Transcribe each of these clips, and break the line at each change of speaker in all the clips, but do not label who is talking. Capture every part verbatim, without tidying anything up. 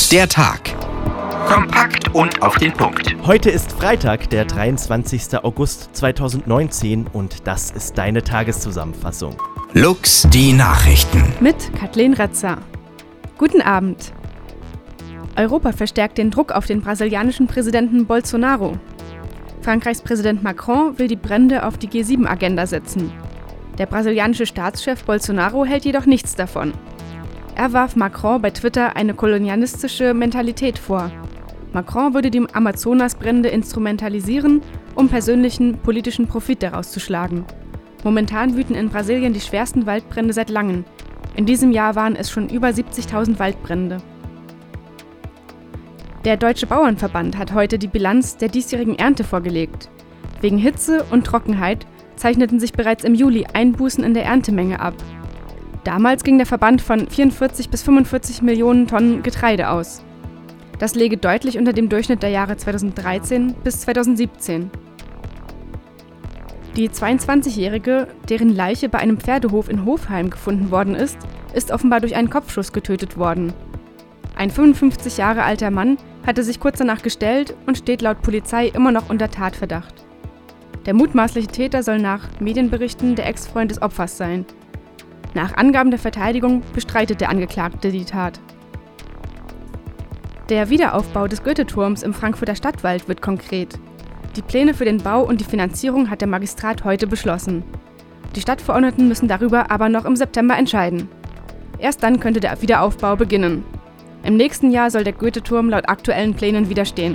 Der Tag. Kompakt und auf den Punkt.
Heute ist Freitag, der dreiundzwanzigster August zweitausendneunzehn und das ist deine Tageszusammenfassung.
Lux, die Nachrichten.
Mit Kathleen Retzer. Guten Abend. Europa verstärkt den Druck auf den brasilianischen Präsidenten Bolsonaro. Frankreichs Präsident Macron will die Brände auf die G sieben Agenda setzen. Der brasilianische Staatschef Bolsonaro hält jedoch nichts davon. Er warf Macron bei Twitter eine kolonialistische Mentalität vor. Macron würde die Amazonasbrände instrumentalisieren, um persönlichen politischen Profit daraus zu schlagen. Momentan wüten in Brasilien die schwersten Waldbrände seit langem. In diesem Jahr waren es schon über siebzigtausend Waldbrände. Der Deutsche Bauernverband hat heute die Bilanz der diesjährigen Ernte vorgelegt. Wegen Hitze und Trockenheit zeichneten sich bereits im Juli Einbußen in der Erntemenge ab. Damals ging der Verband von vierundvierzig bis fünfundvierzig Millionen Tonnen Getreide aus. Das läge deutlich unter dem Durchschnitt der Jahre zweitausenddreizehn bis zweitausendsiebzehn. Die zweiundzwanzigjährige, deren Leiche bei einem Pferdehof in Hofheim gefunden worden ist, ist offenbar durch einen Kopfschuss getötet worden. Ein fünfundfünfzig Jahre alter Mann hatte sich kurz danach gestellt und steht laut Polizei immer noch unter Tatverdacht. Der mutmaßliche Täter soll nach Medienberichten der Ex-Freund des Opfers sein. Nach Angaben der Verteidigung bestreitet der Angeklagte die Tat. Der Wiederaufbau des Goethe-Turms im Frankfurter Stadtwald wird konkret. Die Pläne für den Bau und die Finanzierung hat der Magistrat heute beschlossen. Die Stadtverordneten müssen darüber aber noch im September entscheiden. Erst dann könnte der Wiederaufbau beginnen. Im nächsten Jahr soll der Goethe-Turm laut aktuellen Plänen wieder stehen.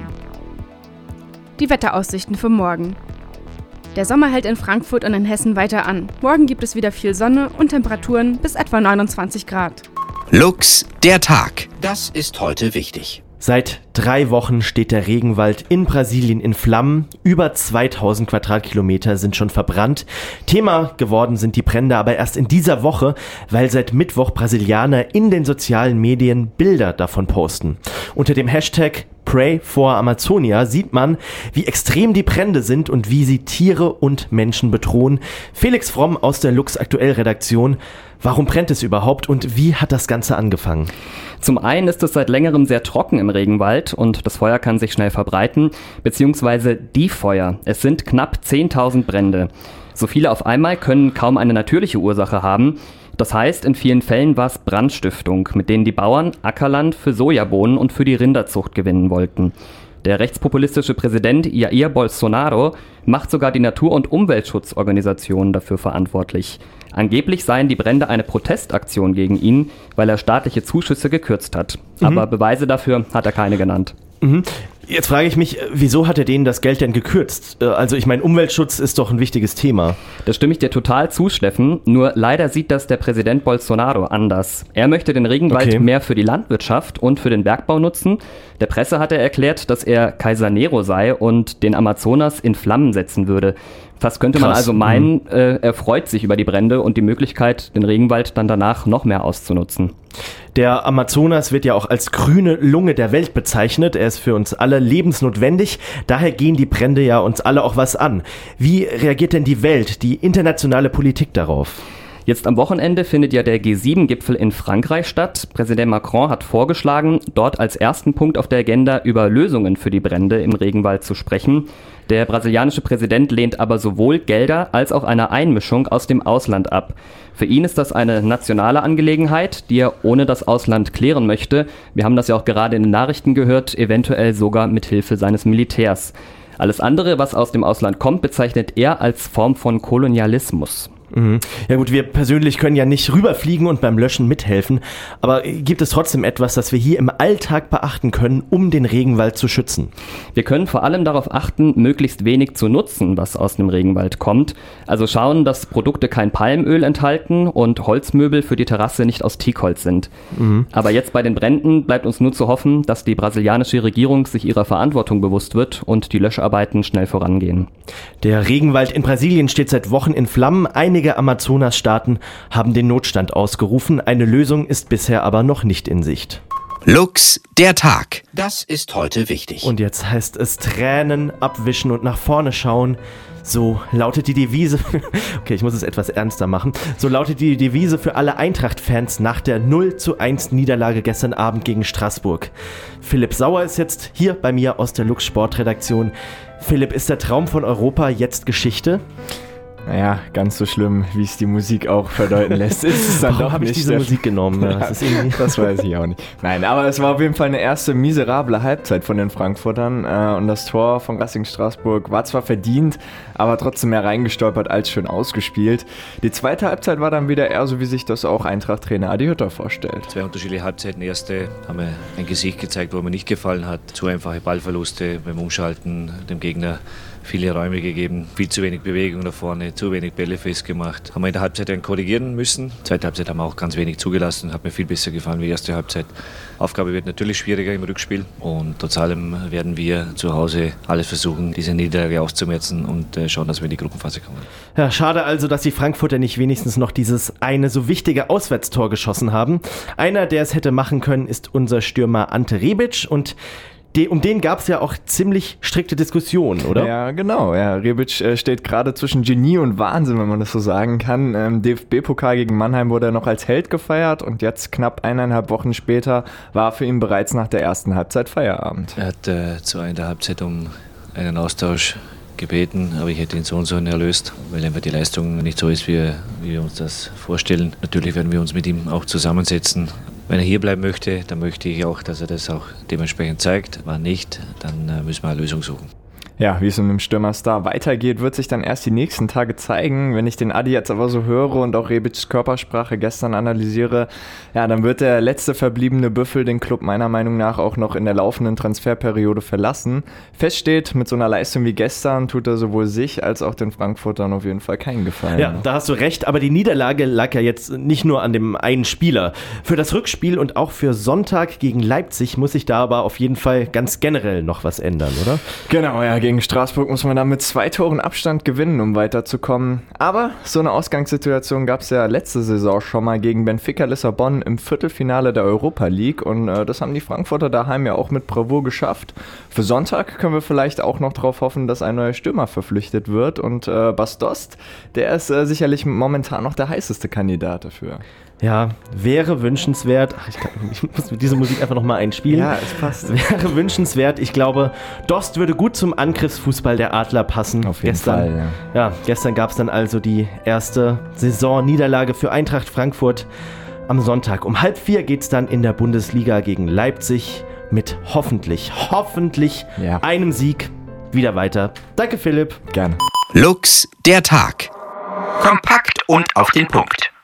Die Wetteraussichten für morgen. Der Sommer hält in Frankfurt und in Hessen weiter an. Morgen gibt es wieder viel Sonne und Temperaturen bis etwa neunundzwanzig Grad.
Lux, der Tag. Das ist heute wichtig.
Seit drei Wochen steht der Regenwald in Brasilien in Flammen. Über zweitausend Quadratkilometer sind schon verbrannt. Thema geworden sind die Brände aber erst in dieser Woche, weil seit Mittwoch Brasilianer in den sozialen Medien Bilder davon posten. Unter dem Hashtag Pray for Amazonia sieht man, wie extrem die Brände sind und wie sie Tiere und Menschen bedrohen. Felix Fromm aus der Lux Aktuell Redaktion. Warum brennt es überhaupt und wie hat das Ganze angefangen?
Zum einen ist es seit längerem sehr trocken im Regenwald und das Feuer kann sich schnell verbreiten, beziehungsweise die Feuer. Es sind knapp zehntausend Brände. So viele auf einmal können kaum eine natürliche Ursache haben. Das heißt, in vielen Fällen war es Brandstiftung, mit denen die Bauern Ackerland für Sojabohnen und für die Rinderzucht gewinnen wollten. Der rechtspopulistische Präsident Jair Bolsonaro macht sogar die Natur- und Umweltschutzorganisationen dafür verantwortlich. Angeblich seien die Brände eine Protestaktion gegen ihn, weil er staatliche Zuschüsse gekürzt hat. Mhm. Aber Beweise dafür hat er keine genannt.
Mhm. Jetzt frage ich mich, wieso hat er denen das Geld denn gekürzt? Also ich meine, Umweltschutz ist doch ein wichtiges Thema.
Da stimme ich dir total zu, Steffen. Nur leider sieht das der Präsident Bolsonaro anders. Er möchte den Regenwald okay. mehr für die Landwirtschaft und für den Bergbau nutzen. Der Presse hat er erklärt, dass er Kaiser Nero sei und den Amazonas in Flammen setzen würde. Fast könnte Krass. man also meinen, mhm. äh, er freut sich über die Brände und die Möglichkeit, den Regenwald dann danach noch mehr auszunutzen.
Der Amazonas wird ja auch als grüne Lunge der Welt bezeichnet. Er ist für uns alle lebensnotwendig. Daher gehen die Brände ja uns alle auch was an. Wie reagiert denn die Welt, die internationale Politik darauf?
Jetzt am Wochenende findet ja der G sieben Gipfel in Frankreich statt. Präsident Macron hat vorgeschlagen, dort als ersten Punkt auf der Agenda über Lösungen für die Brände im Regenwald zu sprechen. Der brasilianische Präsident lehnt aber sowohl Gelder als auch eine Einmischung aus dem Ausland ab. Für ihn ist das eine nationale Angelegenheit, die er ohne das Ausland klären möchte. Wir haben das ja auch gerade in den Nachrichten gehört, eventuell sogar mit Hilfe seines Militärs. Alles andere, was aus dem Ausland kommt, bezeichnet er als Form von Kolonialismus.
Mhm. Ja gut, wir persönlich können ja nicht rüberfliegen und beim Löschen mithelfen, aber gibt es trotzdem etwas, das wir hier im Alltag beachten können, um den Regenwald zu schützen?
Wir können vor allem darauf achten, möglichst wenig zu nutzen, was aus dem Regenwald kommt. Also schauen, dass Produkte kein Palmöl enthalten und Holzmöbel für die Terrasse nicht aus Teakholz sind. Mhm. Aber jetzt bei den Bränden bleibt uns nur zu hoffen, dass die brasilianische Regierung sich ihrer Verantwortung bewusst wird und die Löscharbeiten schnell vorangehen.
Der Regenwald in Brasilien steht seit Wochen in Flammen. Einige Amazonas-Staaten haben den Notstand ausgerufen. Eine Lösung ist bisher aber noch nicht in Sicht.
Lux, der Tag. Das ist heute wichtig.
Und jetzt heißt es Tränen abwischen und nach vorne schauen. So lautet die Devise, okay, ich muss es etwas ernster machen, so lautet die Devise für alle Eintracht-Fans nach der null zu eins Niederlage gestern Abend gegen Straßburg. Philipp Sauer ist jetzt hier bei mir aus der Lux Sportredaktion. Philipp, ist der Traum von Europa jetzt Geschichte?
Naja, ganz so schlimm, wie es die Musik auch verdeuten lässt, ist es dann
Warum
doch
habe ich
nicht.
diese
Der-
Musik genommen? Ja, das ist irgendwie
Das weiß ich auch nicht. Nein, aber es war auf jeden Fall eine erste miserable Halbzeit von den Frankfurtern äh, und das Tor von Racing Straßburg war zwar verdient, aber trotzdem mehr reingestolpert als schön ausgespielt. Die zweite Halbzeit war dann wieder eher so, wie sich das auch Eintracht-Trainer Adi Hütter vorstellt.
Zwei unterschiedliche Halbzeiten. Erste haben wir ein Gesicht gezeigt, wo mir nicht gefallen hat. Zu einfache Ballverluste beim Umschalten, dem Gegner viele Räume gegeben, viel zu wenig Bewegung da vorne, zu wenig Bälle festgemacht. Haben wir in der Halbzeit dann korrigieren müssen. Zweite Halbzeit haben wir auch ganz wenig zugelassen, hat mir viel besser gefallen wie die erste Halbzeit. Aufgabe wird natürlich schwieriger im Rückspiel und trotz allem werden wir zu Hause alles versuchen, diese Niederlage auszumerzen und äh, schauen, dass wir in die Gruppenphase kommen.
Ja, schade also, dass die Frankfurter nicht wenigstens noch dieses eine so wichtige Auswärtstor geschossen haben. Einer, der es hätte machen können, ist unser Stürmer Ante Rebic und de, um den gab es ja auch ziemlich strikte Diskussionen, oder?
Ja, genau. Ja. Rebic äh, steht gerade zwischen Genie und Wahnsinn, wenn man das so sagen kann. Im D F B-Pokal gegen Mannheim wurde er noch als Held gefeiert und jetzt, knapp eineinhalb Wochen später, war für ihn bereits nach der ersten Halbzeit Feierabend.
Er hat äh, zu einer der Halbzeit um einen Austausch gebeten, aber ich hätte ihn so und so erlöst, weil einfach die Leistung nicht so ist, wie, wie wir uns das vorstellen. Natürlich werden wir uns mit ihm auch zusammensetzen. Wenn er hier bleiben möchte, dann möchte ich auch, dass er das auch dementsprechend zeigt. Wenn nicht, dann äh, müssen wir eine Lösung suchen.
Ja, wie es mit dem Stürmerstar weitergeht, wird sich dann erst die nächsten Tage zeigen. Wenn ich den Adi jetzt aber so höre und auch Rebics Körpersprache gestern analysiere, ja, dann wird der letzte verbliebene Büffel den Club meiner Meinung nach auch noch in der laufenden Transferperiode verlassen. Fest steht, mit so einer Leistung wie gestern tut er sowohl sich als auch den Frankfurtern auf jeden Fall keinen Gefallen.
Ja, da hast du recht, aber die Niederlage lag ja jetzt nicht nur an dem einen Spieler. Für das Rückspiel und auch für Sonntag gegen Leipzig muss sich da aber auf jeden Fall ganz generell noch was ändern, oder?
Genau, ja, gegen Straßburg muss man dann mit zwei Toren Abstand gewinnen, um weiterzukommen. Aber so eine Ausgangssituation gab es ja letzte Saison schon mal gegen Benfica Lissabon im Viertelfinale der Europa League und äh, das haben die Frankfurter daheim ja auch mit Bravour geschafft. Für Sonntag können wir vielleicht auch noch darauf hoffen, dass ein neuer Stürmer verpflichtet wird und äh, Bas Dost, der ist äh, sicherlich momentan noch der heißeste Kandidat dafür.
Ja, wäre wünschenswert. Ach, ich, kann, ich muss mit dieser Musik einfach nochmal einspielen.
Ja, es passt.
Wäre wünschenswert. Ich glaube, Dost würde gut zum Angriffsfußball der Adler passen.
Auf jeden
gestern,
Fall, ja.
Ja, gestern gab es dann also die erste Saisonniederlage für Eintracht Frankfurt am Sonntag. Um halb vier geht es dann in der Bundesliga gegen Leipzig mit hoffentlich, hoffentlich
Ja.
einem Sieg wieder weiter. Danke, Philipp.
Gerne.
Lux, der Tag. Kompakt und auf den Punkt.